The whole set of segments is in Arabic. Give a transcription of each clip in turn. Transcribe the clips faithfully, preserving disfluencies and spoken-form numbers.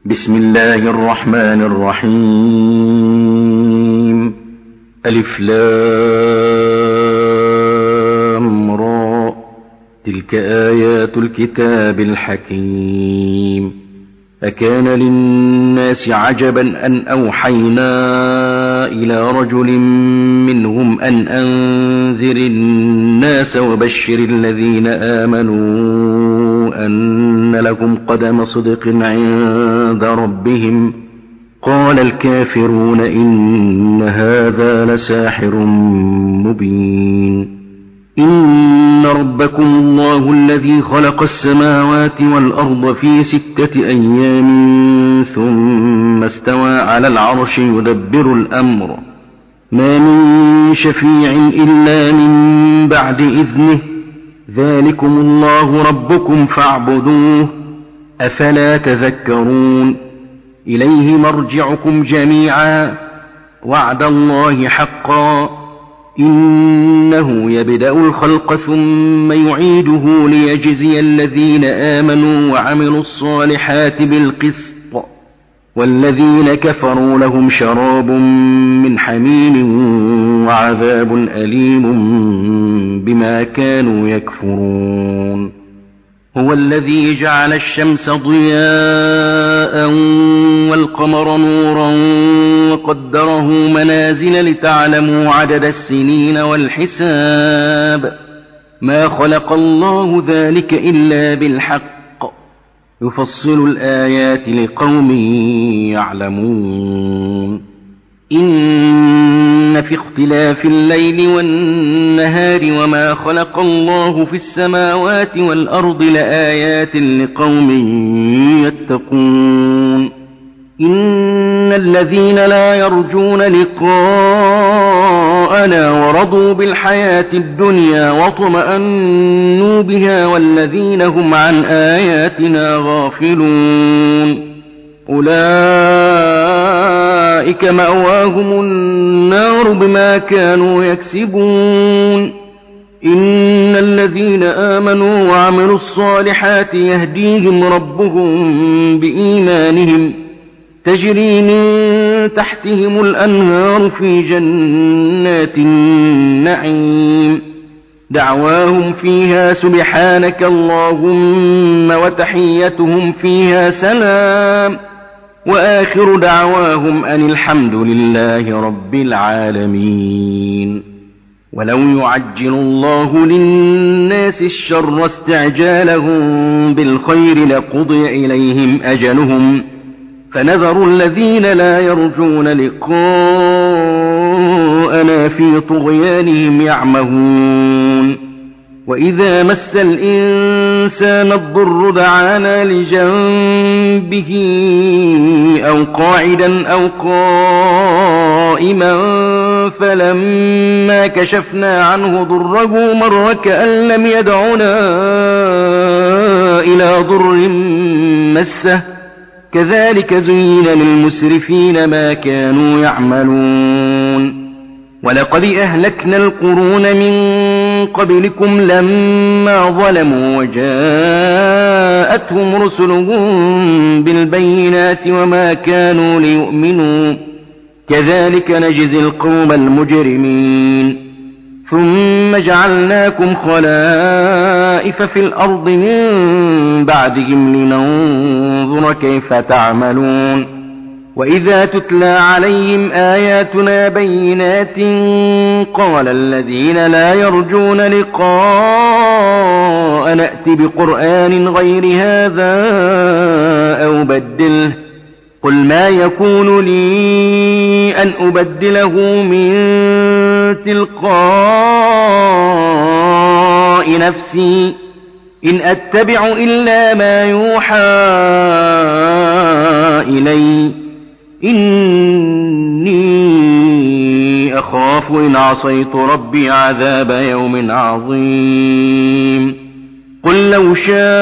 بسم الله الرحمن الرحيم. ألف لام را، تلك آيات الكتاب الحكيم. أكان للناس عجبا أن أوحينا إلى رجل منهم أن أنذر الناس وبشر الذين آمنوا أن لهم قدم صدق عند ربهم. قال الكافرون إن هذا لساحر مبين. إن ربكم الله الذي خلق السماوات والأرض في ستة أيام ثم استوى على العرش يدبر الأمر، ما من شفيع إلا من بعد إذنه، ذلكم الله ربكم فاعبدوه، أفلا تذكرون. إليه مرجعكم جميعا، وعد الله حقا، إنه يبدأ الخلق ثم يعيده ليجزي الذين آمنوا وعملوا الصالحات بالقسط، والذين كفروا لهم شراب من حميم وعذاب أليم بما كانوا يكفرون. هو الذي جعل الشمس ضياء والقمر نورا وقدره منازل لتعلموا عدد السنين والحساب، ما خلق الله ذلك إلا بالحق، يفصل الآيات لقوم يعلمون. إن في اختلاف الليل والنهار وما خلق الله في السماوات والأرض لآيات لقوم يتقون. إن الذين لا يرجون لقاءنا ورضوا بالحياة الدنيا واطمأنوا بها والذين هم عن آياتنا غافلون، أولئك مأواهم النار بما كانوا يكسبون. إن الذين آمنوا وعملوا الصالحات يهديهم ربهم بإيمانهم، تجري من تحتهم الأنهار في جنات النعيم، دعواهم فيها سبحانك اللهم وتحيتهم فيها سلام، وآخر دعواهم أن الحمد لله رب العالمين. ولو يعجل الله للناس الشر استعجالهم بالخير لقضي إليهم أجلهم، فنذر الذين لا يرجون لقاءنا في طغيانهم يعمهون. وإذا مس الإنسان الضر دعانا لجنبه أو قاعدا أو قائما، فلما كشفنا عنه ضره مر كأن لم يدعنا إلى ضر مسه، كذلك زين للمسرفين ما كانوا يعملون. ولقد أهلكنا القرون من قبلكم لما ظلموا وجاءتهم رسلهم بالبينات وما كانوا ليؤمنوا، كذلك نجزي القوم المجرمين. ثم جعلناكم خلائف في الأرض من بعدهم لننظر كيف تعملون. وإذا تتلى عليهم آياتنا بينات قال الذين لا يرجون لقاء نأت بقرآن غير هذا أو بدله، قل ما يكون لي أن أبدله من تلقاء نفسي، إن أتبع إلا ما يوحى إلي، إني أخاف إن عصيت ربي عذاب يوم عظيم. قل لو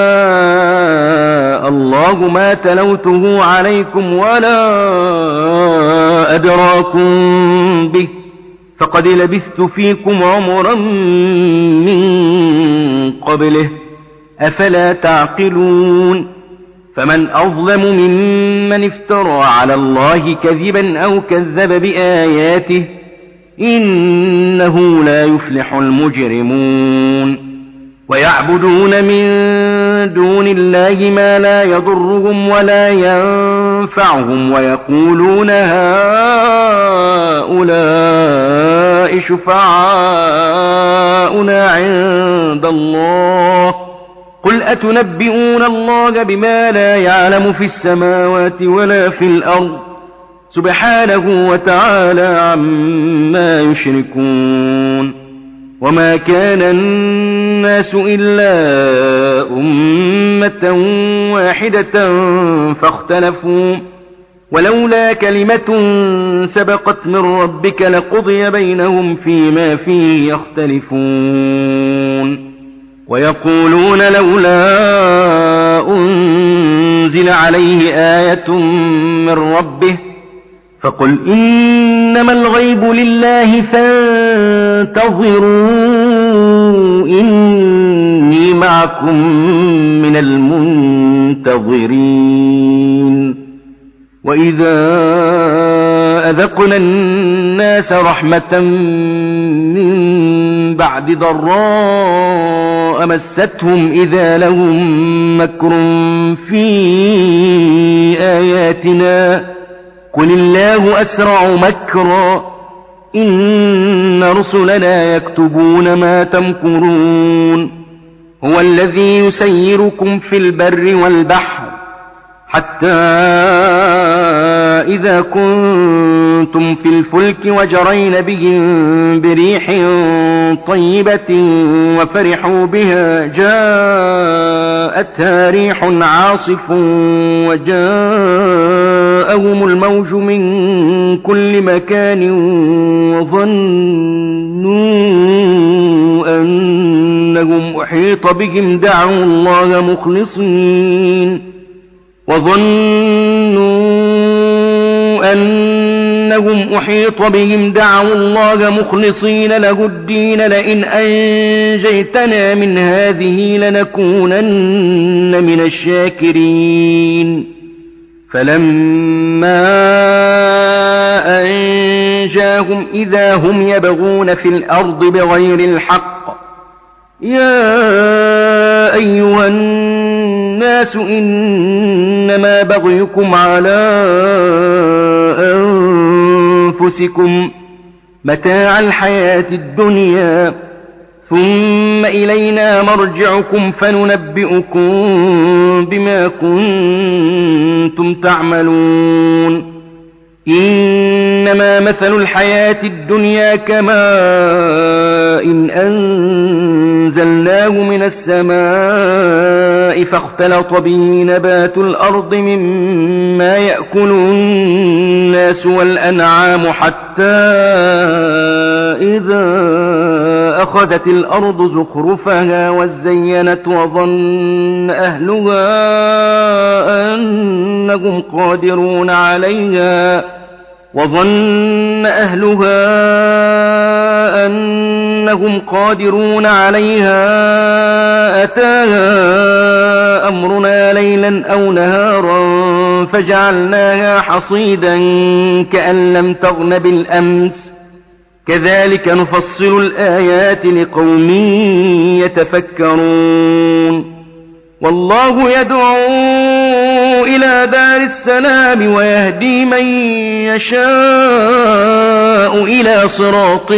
شاء الله ما تلوته عليكم ولا أدراكم به، فقد لبثت فيكم عمرا من قبله، أفلا تعقلون. فمن أظلم ممن افترى على الله كذبا أو كذب بآياته إنه لا يفلح المجرمون ويعبدون من دون الله ما لا يضرهم ولا ينفعهم ويقولون هؤلاء شفعاؤنا عند الله قل أتنبئون الله بما لا يعلم في السماوات ولا في الأرض سبحانه وتعالى عما يشركون وما كان الناس إلا أمة واحدة فاختلفوا ولولا كلمة سبقت من ربك لقضي بينهم فيما فيه يختلفون ويقولون لولا أنزل عليه آية من ربه فقل إنما الغيب لله فانتظروا إني معكم من المنتظرين وإذا أذقنا الناس رحمة من بعد ضراء مستهم إذا لهم مكر في آياتنا قل الله أسرع مكرا إن رسلنا يكتبون ما تمكرون هو الذي يسيركم في البر والبحر حتى إذا كنتم في الفلك وجرين بهم بريح طيبة وفرحوا بها جاءتها ريح عاصف وجاءهم الموج من كل مكان وظنوا أنهم أحيط بهم دعوا الله مخلصين وظنوا أنهم أحيط بهم دعوا الله مخلصين له الدين لئن أنجيتنا من هذه لنكونن من الشاكرين فلما أنجاهم إذا هم يبغون في الأرض بغير الحق يا أيها الناس إنما بغيكم على أنفسكم متاع الحياة الدنيا ثم إلينا مرجعكم فننبئكم بما كنتم تعملون إنما مثل الحياة الدنيا كماء إن أنزلناه من السماء فاختلط به نبات الأرض مما يأكل الناس والأنعام حتى إذا أخذت الأرض زخرفها وزينت وظن أهلها أنهم قادرون عليها وظن أهلها أنهم قادرون عليها أتاها أمرنا ليلا أو نهارا فجعلناها حصيدا كأن لم تغن بالأمس كذلك نفصل الآيات لقوم يتفكرون والله يدعو إلى دار السلام ويهدي من يشاء إلى صراط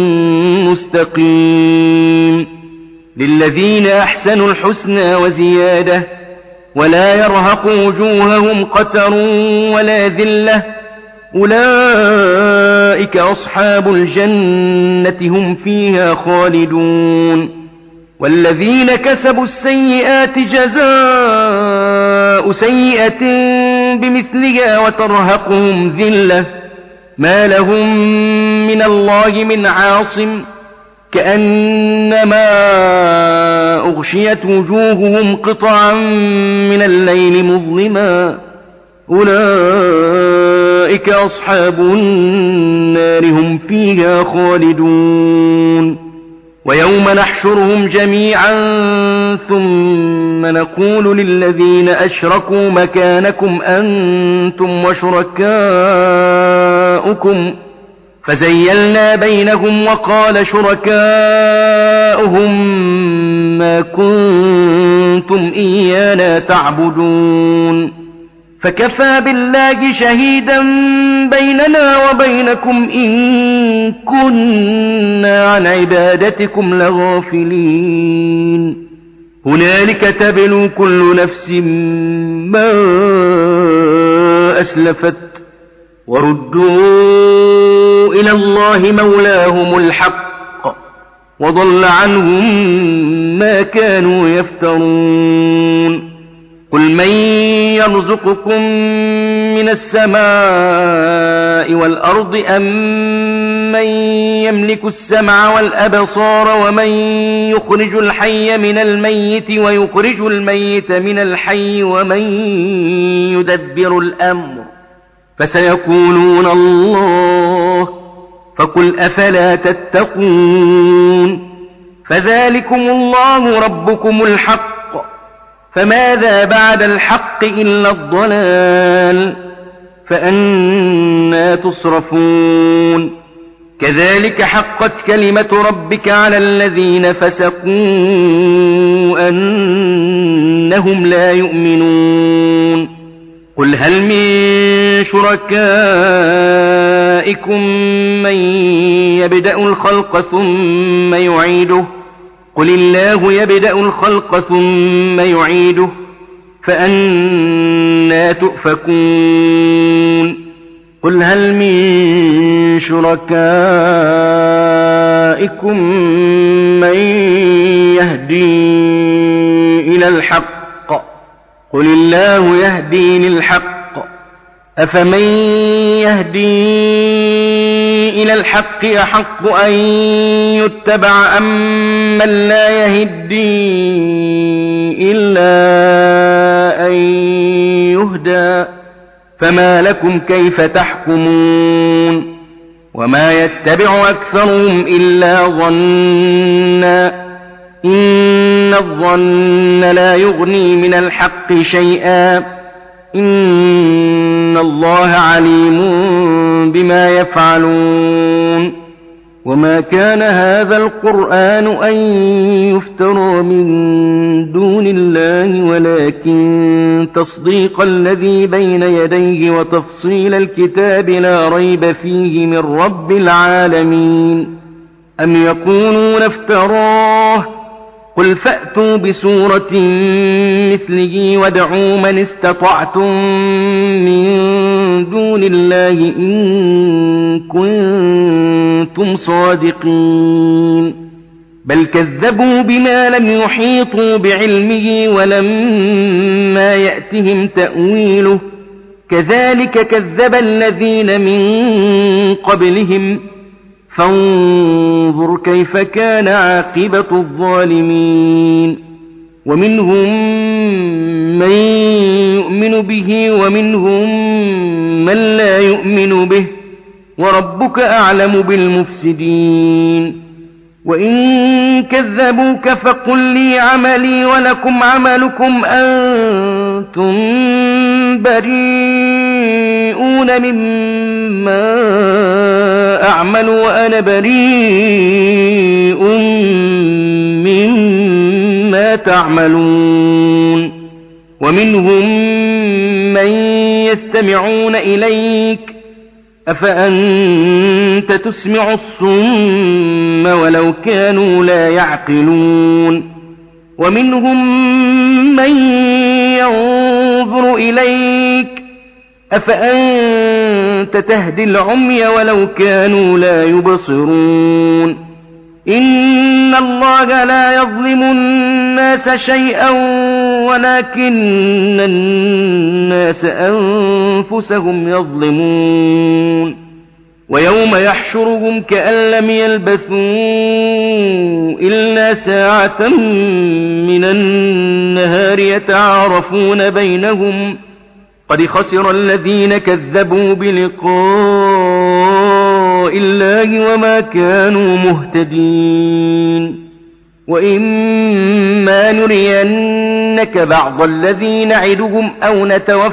مستقيم للذين أحسنوا الحسنى وزيادة ولا يرهق وجوههم قتر ولا ذلة أولئك أصحاب الجنة هم فيها خالدون والذين كسبوا السيئات جزاء سيئة بمثلها وترهقهم ذلة ما لهم من الله من عاصم كأنما أغشيت وجوههم قطعا من الليل مظلما أولئك أصحاب النار هم فيها خالدون ويوم نحشرهم جميعا ثم نقول للذين أشركوا مكانكم أنتم وشركاؤكم فزيلنا بينهم وقال شركاؤهم ما كنتم إيانا تعبدون فكفى بالله شهيدا بيننا وبينكم إن كنا عن عبادتكم لغافلين هنالك تبلو كل نفس ما أسلفت وردوا إلى الله مولاهم الحق وضل عنهم ما كانوا يفترون قل من يرزقكم من السماء والأرض أم من يملك السمع والأبصار ومن يخرج الحي من الميت ويخرج الميت من الحي ومن يدبر الأمر فسيقولون الله فقل أفلا تتقون فذلكم الله ربكم الحق فماذا بعد الحق إلا الضلال فأنى تصرفون كذلك حقت كلمة ربك على الذين فسقوا أنهم لا يؤمنون قل هل من شركائكم من يبدأ الخلق ثم يعيده قل الله يبدأ الخلق ثم يعيده فأنى تؤفكون قل هل من شركائكم من يهدي إلى الحق قل الله يهدي للحق أفمن يهدي إلى الحق أحق أن يتبع أم من لا يهدي إلا أن يهدى فما لكم كيف تحكمون وما يتبع أكثرهم إلا ظنا إن الظن لا يغني من الحق شيئا إن الله عليم بما يفعلون وما كان هذا القرآن أن يفترى من دون الله ولكن تصديق الذي بين يديه وتفصيل الكتاب لا ريب فيه من رب العالمين أم يقولون افتراه قل فأتوا بسورة مثله وادعوا من استطعتم من دون الله إن كنتم صادقين بل كذبوا بما لم يحيطوا بعلمه ولما يأتهم تأويله كذلك كذب الذين من قبلهم فانظر كيف كان عاقبة الظالمين ومنهم من يؤمن به ومنهم من لا يؤمن به وربك أعلم بالمفسدين وإن كذبوك فقل لي عملي ولكم عملكم أنتم بريئون مما أعمل وأنا بريء مما تعملون ومنهم من يستمعون إليك أفأنت تسمع الصم ولو كانوا لا يعقلون ومنهم من ينظر إليك أفأنت تهدي العمي ولو كانوا لا يبصرون إن الله لا يظلم الناس شيئا ولكن الناس أنفسهم يظلمون ويوم يحشرهم كأن لم يلبثوا إلا ساعة من النهار يتعارفون بينهم قد خسر الذين كذبوا بلقاء بلقاء الله وما كانوا مهتدين. وإما نرينك بعض الذي نعدهم أو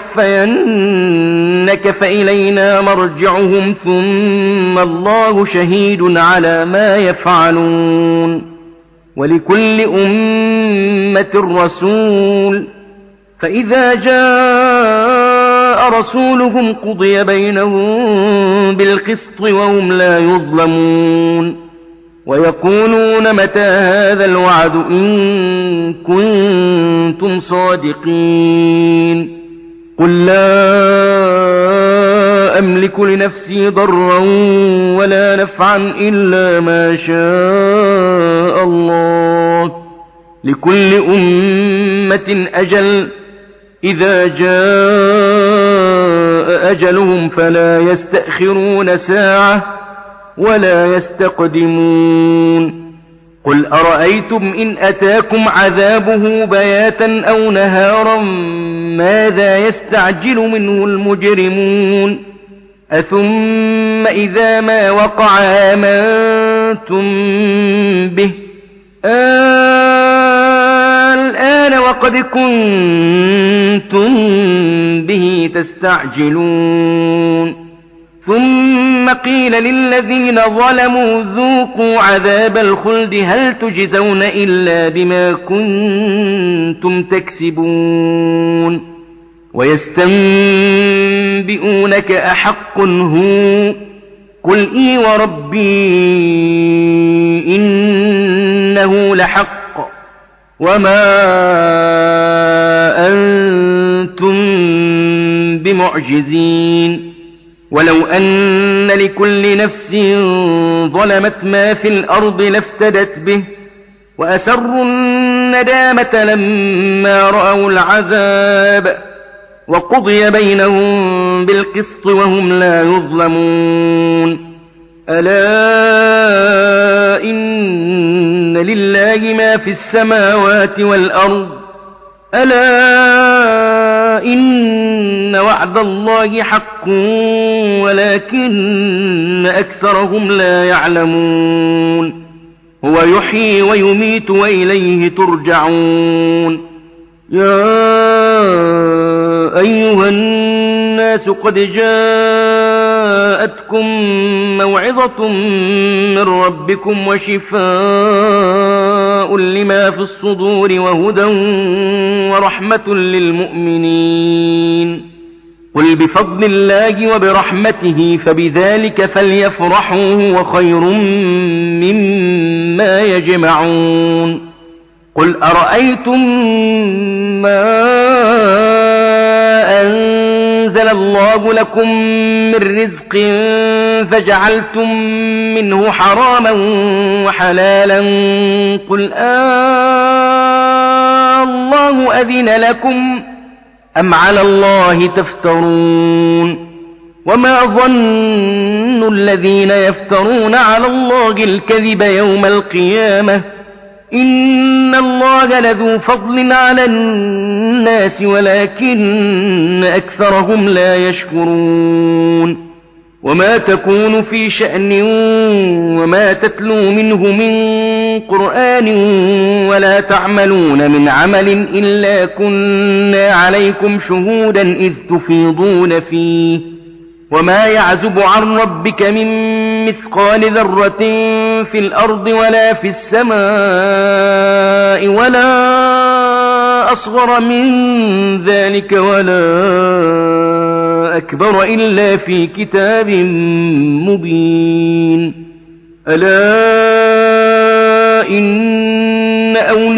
نتوفينك فإلينا مرجعهم ثم الله شهيد على ما يفعلون. ولكل أمة رسول، فإذا جاء رسولهم قضي بينهم بالقسط وهم لا يظلمون. ويقولون متى هذا الوعد إن كنتم صادقين. قل لا أملك لنفسي ضرا ولا نفعا إلا ما شاء الله، لكل أمة أجل، إذا جاء أجلهم فلا يستأخرون ساعة ولا يستقدمون. قل أرأيتم إن أتاكم عذابه بياتا أو نهارا ماذا يستعجل منه المجرمون؟ أثم إذا ما وقع آمنتم به الآن وقد كنتم به تستعجلون. ثم قيل للذين ظلموا ذوقوا عذاب الخلد هل تجزون إلا بما كنتم تكسبون. ويستنبئونك أحق هو؟ قل إي وربي إنه لحق وما أنتم بمعجزين. ولو أن لكل نفس ظلمت ما في الأرض لافتدت به وأسروا الندامة لما رأوا العذاب وقضي بينهم بالقسط وهم لا يظلمون. ألا إن لله ما في السماوات والأرض، ألا إن وعد الله حق ولكن أكثرهم لا يعلمون. هو يحيي ويميت وإليه ترجعون. يا أيها الناس قد جاءتكم موعظة من ربكم وشفاء لما في الصدور وهدى ورحمة للمؤمنين. قل بفضل الله وبرحمته فبذلك فليفرحوا هو خير مما يجمعون. قل أرأيتم ما أنزل الله لكم من رزق فجعلتم منه حراما وحلالا قل آه الله أذن لكم أم على الله تفترون. وما ظن الذين يفترون على الله الكذب يوم القيامة إن الله لذو فضل على الناس ولكن أكثرهم لا يشكرون. وما تكون في شأن وما تتلو منه من قرآن ولا تعملون من عمل إلا كنا عليكم شهودا إذ تفيضون فيه وما يعزب عن ربك من مثقال ذرة في الأرض ولا في السماء ولا أصغر من ذلك ولا أكبر إلا في كتاب مبين. ألا إن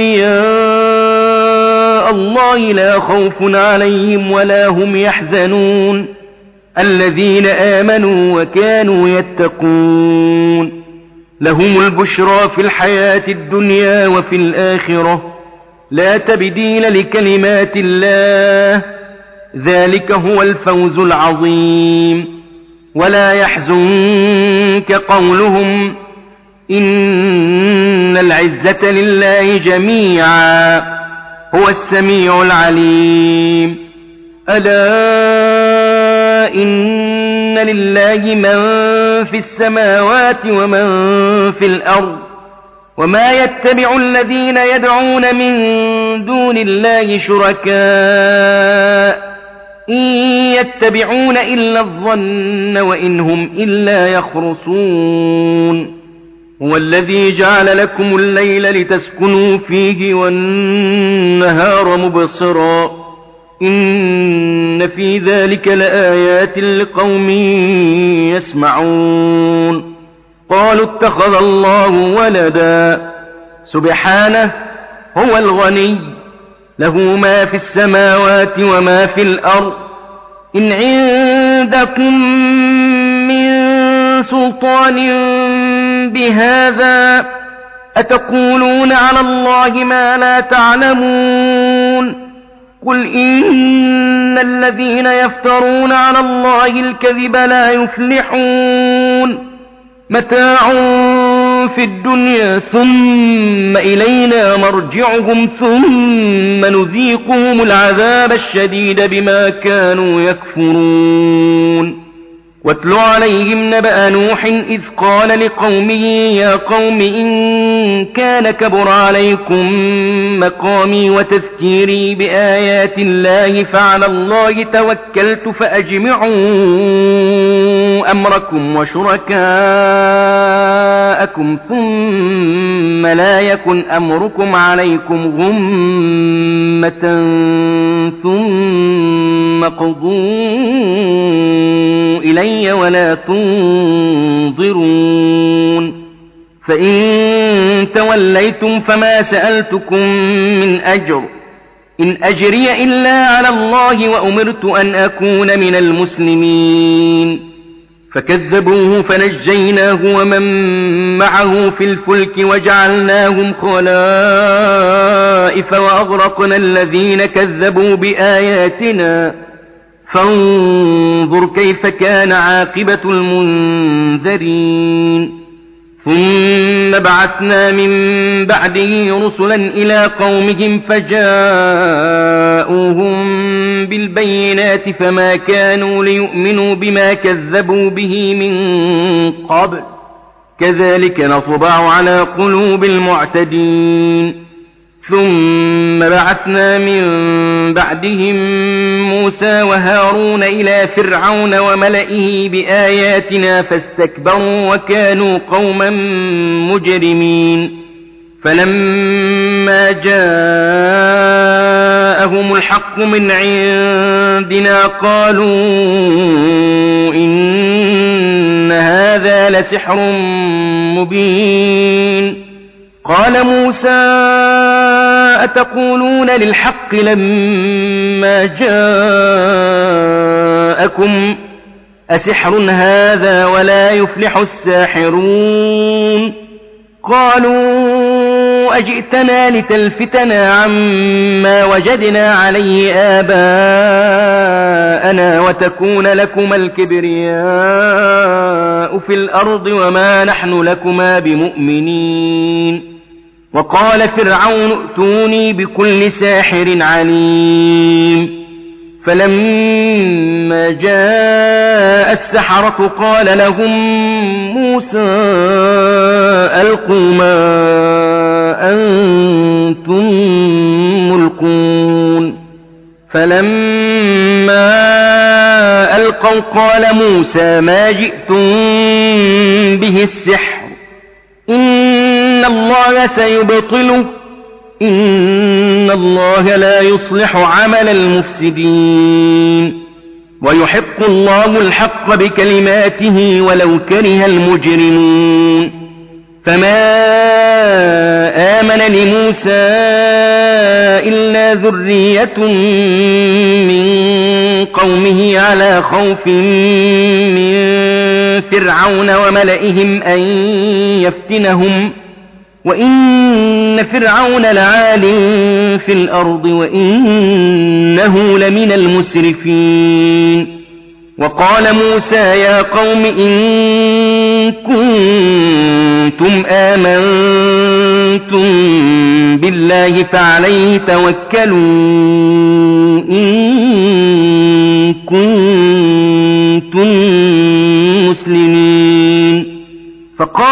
أولياء الله لا خوف عليهم ولا هم يحزنون الذين آمنوا وكانوا يتقون. لهم البشرى في الحياة الدنيا وفي الآخرة لا تبديل لكلمات الله ذلك هو الفوز العظيم. ولا يحزنك قولهم إن العزة لله جميعا هو السميع العليم. ألا إن إن لله من في السماوات ومن في الأرض وما يتبع الذين يدعون من دون الله شركاء إن يتبعون إلا الظن وإن هم إلا يخرصون هو الذي جعل لكم الليل لتسكنوا فيه والنهار مبصرا إن في ذلك لآيات لقوم يسمعون قالوا اتخذ الله ولدا سبحانه هو الغني له ما في السماوات وما في الأرض إن عندكم من سلطان بهذا أتقولون على الله ما لا تعلمون قل إن الذين يفترون على الله الكذب لا يفلحون متاع في الدنيا ثم إلينا مرجعهم ثم نذيقهم العذاب الشديد بما كانوا يكفرون واتل عليهم نبأ نوح إذ قال لقومه يا قوم إن كان كبر عليكم مقامي وتذكيري بآيات الله فعلى الله توكلت فأجمعوا أمركم وشركاءكم ثم لا يكن أمركم عليكم غمة ثم قضوا إلي ولا تنظرون فإن توليتم فما سألتكم من أجر إن أجري إلا على الله وأمرت أن أكون من المسلمين فكذبوه فنجيناه ومن معه في الفلك وجعلناهم خلائف وأغرقنا الذين كذبوا بآياتنا فانظر كيف كان عاقبة المنذرين ثم بعثنا من بعده رسلا إلى قومهم فجاءوهم بالبينات فما كانوا ليؤمنوا بما كذبوا به من قبل كذلك نطبع على قلوب المعتدين ثم بعثنا من بعدهم موسى وهارون إلى فرعون وملئه بآياتنا فاستكبروا وكانوا قوما مجرمين فلما جاءهم الحق من عندنا قالوا إن هذا لسحر مبين قال موسى أتقولون للحق لما جاءكم أسحر هذا ولا يفلح الساحرون قالوا أجئتنا لتلفتنا عما وجدنا عليه آباءنا وتكون لكما الكبرياء في الأرض وما نحن لكما بمؤمنين وقال فرعون ائتوني بكل ساحر عليم فلما جاء السحرة قال لهم موسى ألقوا ما أنتم ملقون فلما ألقوا قال موسى ما جئتم به السحر إن الله سيبطله إن الله لا يصلح عمل المفسدين ويحق الله الحق بكلماته ولو كره المجرمون فما آمن لموسى إلا ذرية من قومه على خوف من فرعون وملئهم أن يفتنهم وإن فرعون لعال في الأرض وإنه لمن المسرفين وقال موسى يا قوم إن كنتم آمنتم بالله فعليه توكلوا إن كنتم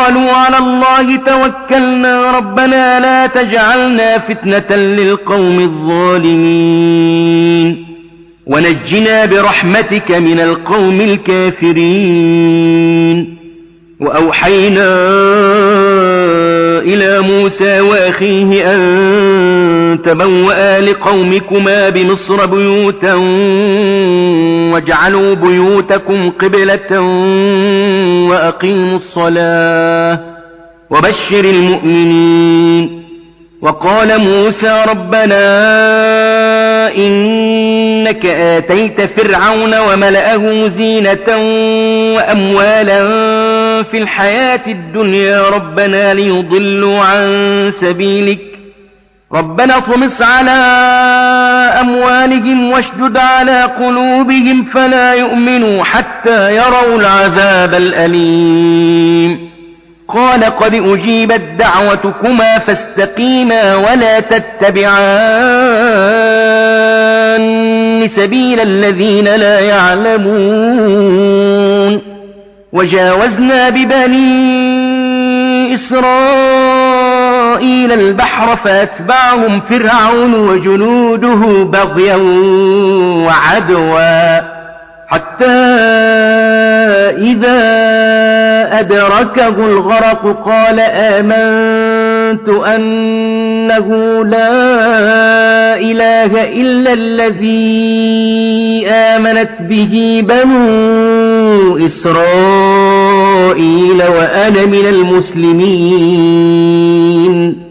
قالوا على الله توكلنا ربنا لا تجعلنا فتنة للقوم الظالمين ونجنا برحمتك من القوم الكافرين. وأوحينا إلى موسى وأخيه أن تبوأ لقومكما بمصر بيوتا واجعلوا بيوتكم قبلة وأقيموا الصلاة وبشر المؤمنين. وقال موسى ربنا إنك آتيت فرعون وملأه زينة وأموالا في الحياة الدنيا ربنا ليضلوا عن سبيلك ربنا اطمس على أموالهم واشدد على قلوبهم فلا يؤمنوا حتى يروا العذاب الأليم. قال قد أجيبت دعوتكما فاستقيما ولا تتبعان سبيل الذين لا يعلمون. وجاوزنا ببني إسرائيل البحر فأتبعهم فرعون وجنوده بغيا وعدوا حتى إذا أدركه الغرق قال آمنت أنه لا إله إلا الذي آمنت به بنو إسرائيل وأنا من المسلمين.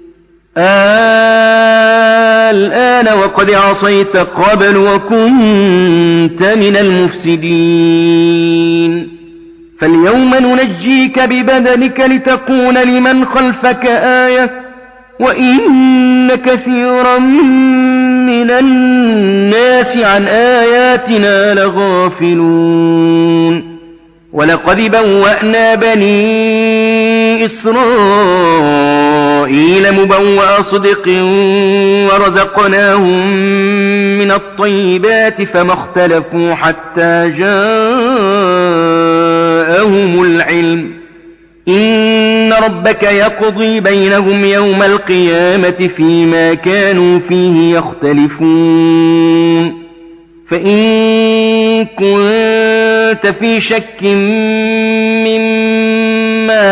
الآن وقد عصيت قبل وكنت من المفسدين فاليوم ننجيك ببدنك لتكون لمن خلفك آية وإن كثيرا من الناس عن آياتنا لغافلون. ولقد بوأنا بني إسرائيل مبوأ صدق ورزقناهم من الطيبات فما اختلفوا حتى جاءهم العلم إن ربك يقضي بينهم يوم القيامة فيما كانوا فيه يختلفون. فإن كنت في شك مما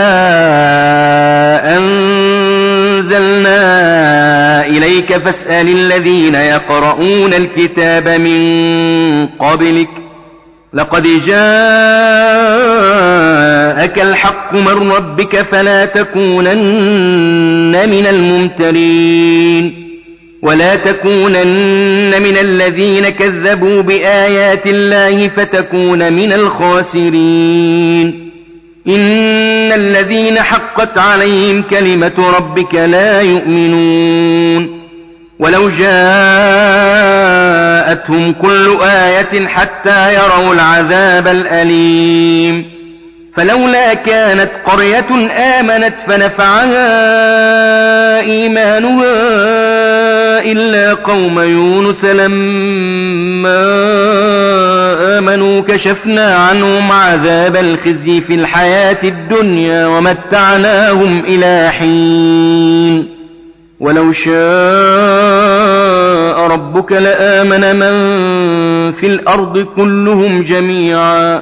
أنزلنا إليك فاسأل الذين يقرؤون الكتاب من قبلك لقد جاءك الحق من ربك فلا تكونن من الممترين ولا تكونن من الذين كذبوا بآيات الله فتكون من الخاسرين. إن الذين حقت عليهم كلمة ربك لا يؤمنون ولو جاءتهم كل آية حتى يروا العذاب الأليم فلولا كانت قرية آمنت فنفعها إيمانها إلا قوم يونس لما آمنوا كشفنا عنهم عذاب الخزي في الحياة الدنيا ومتعناهم إلى حين ولو شاء ربك لآمن من في الأرض كلهم جميعا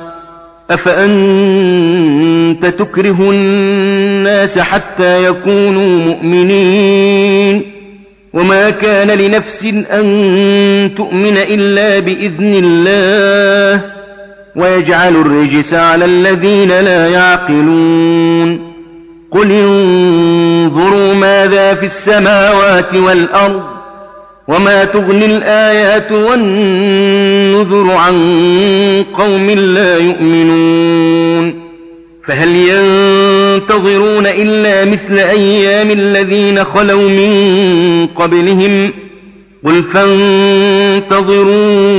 أفأنت تكره الناس حتى يكونوا مؤمنين وما كان لنفس أن تؤمن إلا بإذن الله ويجعل الرجس على الذين لا يعقلون. قل انظروا ماذا في السماوات والأرض وما تغني الآيات والنذر عن قوم لا يؤمنون فهل ينتظرون إلا مثل أيام الذين خلوا من قبلهم قل فانتظروا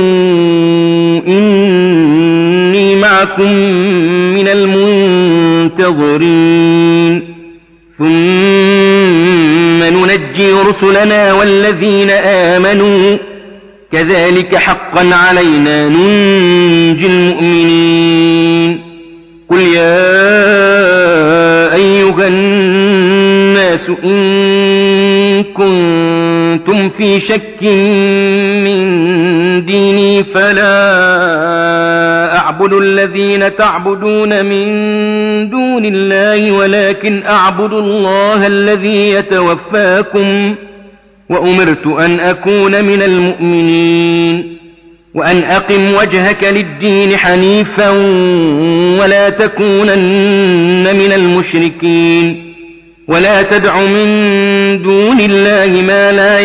إني معكم من المنتظرين ثم ننجي رسلنا والذين آمنوا كذلك حقا علينا ننجي المؤمنين. قل يا إن كنتم في شك من ديني فلا أعبد الذين تعبدون من دون الله ولكن أعبد الله الذي يتوفاكم وأمرت أن أكون من المؤمنين وأن أقم وجهك للدين حنيفا ولا تكونن من المشركين ولا تدع من دون الله ما لا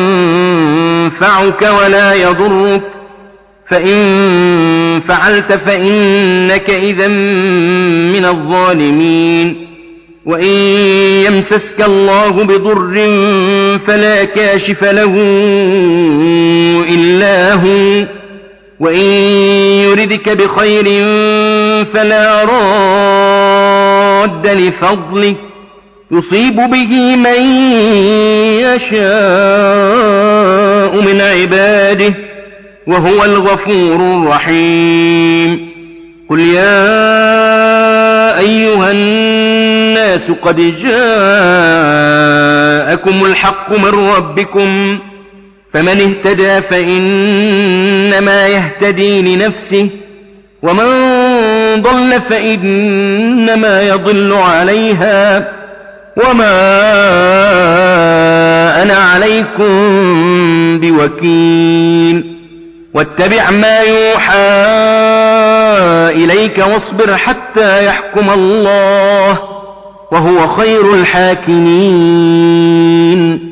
ينفعك ولا يضرك فإن فعلت فإنك إذا من الظالمين وإن يمسسك الله بضر فلا كاشف له إلا هو وإن يردك بخير فلا راد لفضله يصيب به من يشاء من عباده وهو الغفور الرحيم قل يا أيها الناس قد جاءكم الحق من ربكم فمن اهتدى فإنما يهتدي لنفسه ومن ضل فإنما يضل عليها وما أنا عليكم بوكيل واتبع ما يوحى إليك واصبر حتى يحكم الله وهو خير الحاكمين